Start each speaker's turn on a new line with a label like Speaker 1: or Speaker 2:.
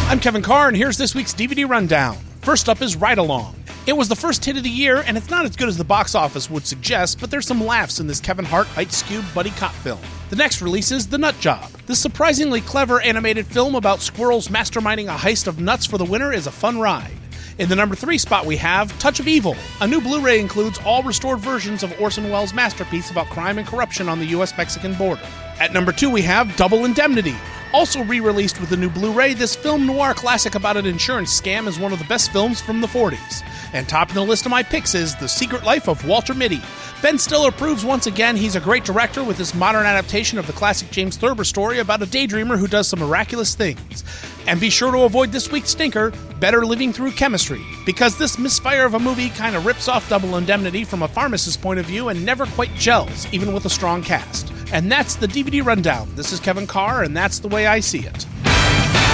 Speaker 1: I'm Kevin Carr, and here's this week's DVD rundown. First up is Ride Along. It was the first hit of the year, and it's not as good as the box office would suggest, but there's some laughs in this Kevin Hart Ice Cube buddy cop film. The next release is The Nut Job. This surprisingly clever animated film about squirrels masterminding a heist of nuts for the winner is a fun ride. In the number 3 spot we have Touch of Evil. A new Blu-ray includes all restored versions of Orson Welles' masterpiece about crime and corruption on the U.S.-Mexican border. At number 2 we have Double Indemnity. Also re-released with the new Blu-ray, this film noir classic about an insurance scam is one of the best films from the 40s. And topping the list of my picks is The Secret Life of Walter Mitty. Ben Stiller proves once again he's a great director with this modern adaptation of the classic James Thurber story about a daydreamer who does some miraculous things. And be sure to avoid this week's stinker, Better Living Through Chemistry, because this misfire of a movie kind of rips off Double Indemnity from a pharmacist's point of view and never quite gels, even with a strong cast. And that's the DVD rundown. This is Kevin Carr, and that's the way I see it.